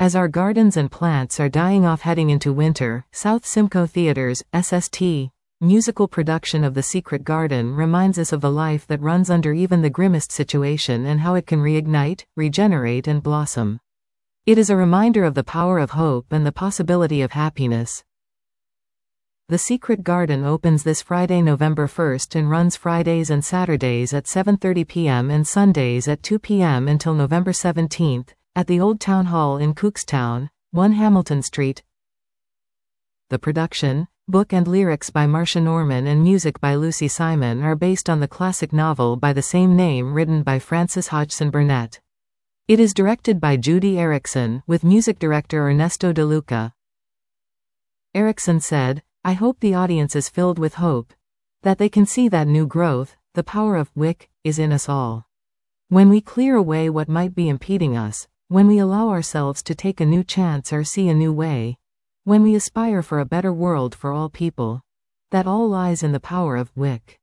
As our gardens and plants are dying off heading into winter, South Simcoe Theatre's SST musical production of The Secret Garden reminds us of the life that runs under even the grimmest situation and how it can reignite, regenerate and blossom. It is a reminder of the power of hope and the possibility of happiness. The Secret Garden opens this Friday, November 1st and runs Fridays and Saturdays at 7:30 p.m. and Sundays at 2 p.m. until November 17th, at the Old Town Hall in Cookstown, 1 Hamilton Street. The production, book and lyrics by Marcia Norman and music by Lucy Simon are based on the classic novel by the same name written by Frances Hodgson Burnett. It is directed by Judy Erickson, with music director Ernesto De Luca. Erickson said, "I hope the audience is filled with hope. That they can see that new growth, the power of WIC, is in us all. When we clear away what might be impeding us, when we allow ourselves to take a new chance or see a new way, when we aspire for a better world for all people, that all lies in the power of WIC.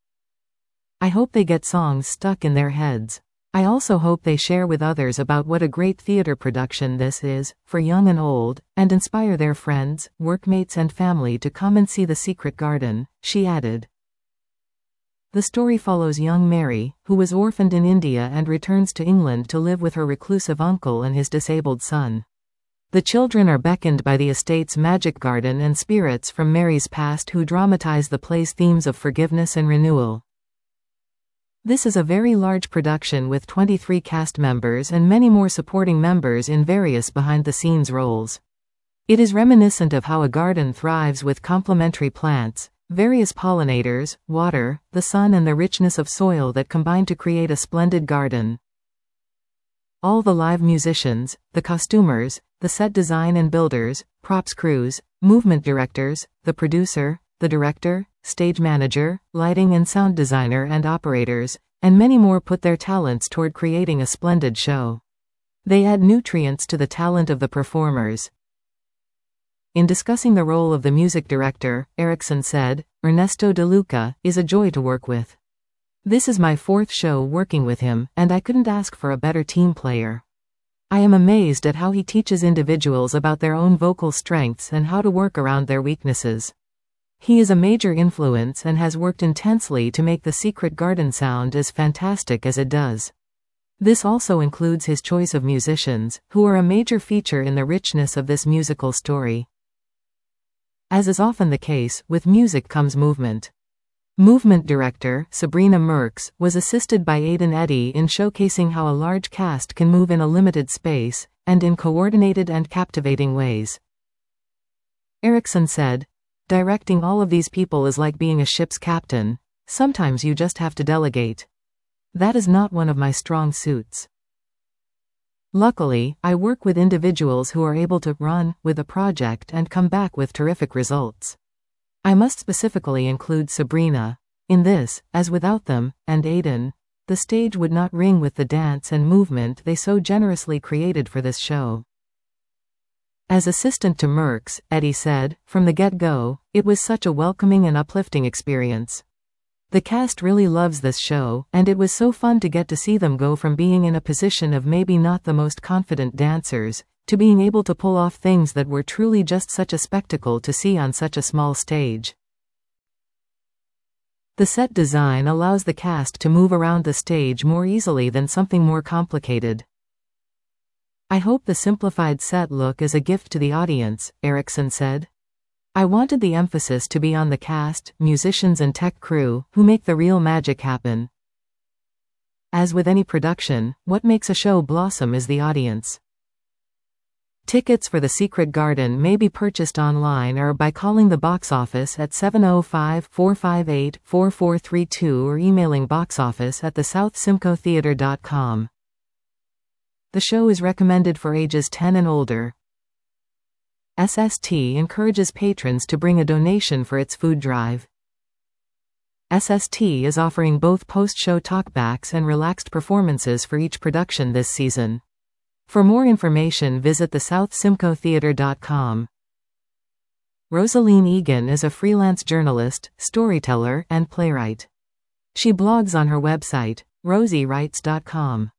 I hope they get songs stuck in their heads. I also hope they share with others about what a great theater production this is, for young and old, and inspire their friends, workmates and family to come and see The Secret Garden," she added. The story follows young Mary, who was orphaned in India and returns to England to live with her reclusive uncle and his disabled son. The children are beckoned by the estate's magic garden and spirits from Mary's past who dramatize the play's themes of forgiveness and renewal. This is a very large production with 23 cast members and many more supporting members in various behind-the-scenes roles. It is reminiscent of how a garden thrives with complementary plants, various pollinators, water, the sun and the richness of soil that combine to create a splendid garden. All the live musicians, the costumers, the set design and builders, props crews, movement directors, the producer, the director, stage manager, lighting and sound designer and operators, and many more put their talents toward creating a splendid show. They add nutrients to the talent of the performers. In discussing the role of the music director, Erickson said, "Ernesto De Luca is a joy to work with. This is my 4th show working with him, and I couldn't ask for a better team player. I am amazed at how he teaches individuals about their own vocal strengths and how to work around their weaknesses. He is a major influence and has worked intensely to make The Secret Garden sound as fantastic as it does. This also includes his choice of musicians, who are a major feature in the richness of this musical story." As is often the case, with music comes movement. Movement director, Sabrina Merks, was assisted by Aidan Eddy in showcasing how a large cast can move in a limited space, and in coordinated and captivating ways. Erickson said, "Directing all of these people is like being a ship's captain. Sometimes you just have to delegate. That is not one of my strong suits. Luckily, I work with individuals who are able to run with a project and come back with terrific results. I must specifically include Sabrina. In this, as without them, and Aidan, the stage would not ring with the dance and movement they so generously created for this show." As assistant to Merks, Eddy said, "From the get-go, it was such a welcoming and uplifting experience. The cast really loves this show, and it was so fun to get to see them go from being in a position of maybe not the most confident dancers, to being able to pull off things that were truly just such a spectacle to see on such a small stage." The set design allows the cast to move around the stage more easily than something more complicated. "I hope the simplified set look is a gift to the audience," Erickson said. "I wanted the emphasis to be on the cast, musicians and tech crew, who make the real magic happen. As with any production, what makes a show blossom is the audience." Tickets for The Secret Garden may be purchased online or by calling the box office at 705-458-4432 or emailing boxoffice@thesouthsimcoetheatre.com. The show is recommended for ages 10 and older. SST encourages patrons to bring a donation for its food drive. SST is offering both post-show talkbacks and relaxed performances for each production this season. For more information, visit thesouthsimcoetheatre.com. Rosaline Egan is a freelance journalist, storyteller, and playwright. She blogs on her website, rosiewrites.com.